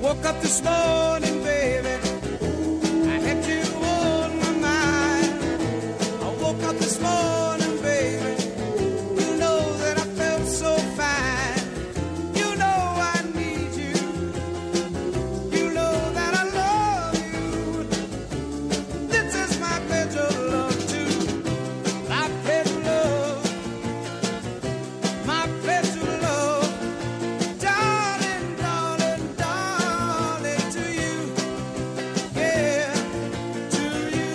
woke up this morning, baby. I had you on my mind. I woke up this morning, baby. You know that I felt so fine. You know I need you. You know that I love you. This is my pledge of love too. My pledge of love. My pledge of love. Darling, darling, darling, to you. Yeah, to you.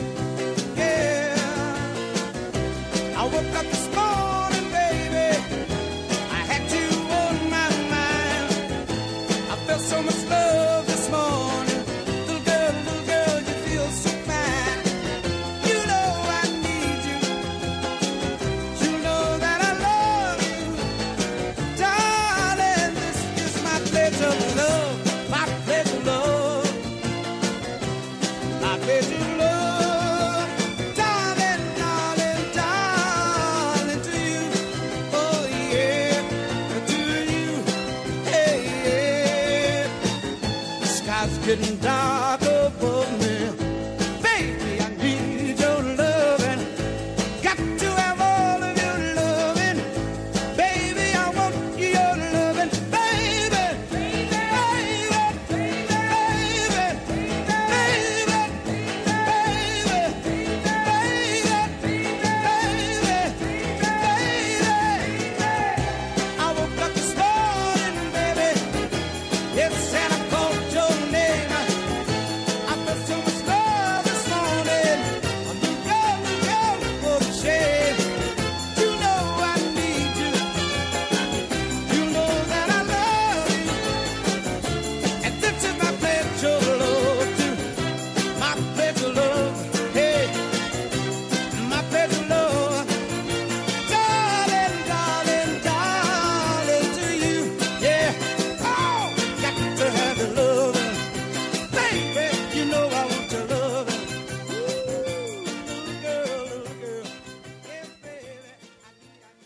Yeah. I woke up this morning, baby. I had you on my mind. I felt so much love this morning. Little girl, you feel so fine. You know I need you. You know that I love you. Darling, this is my pledge of love. My pledge of love. My pledge of love. Darling, darling, darling, to you. Oh, yeah, to you. Hey, yeah. The sky's getting darker.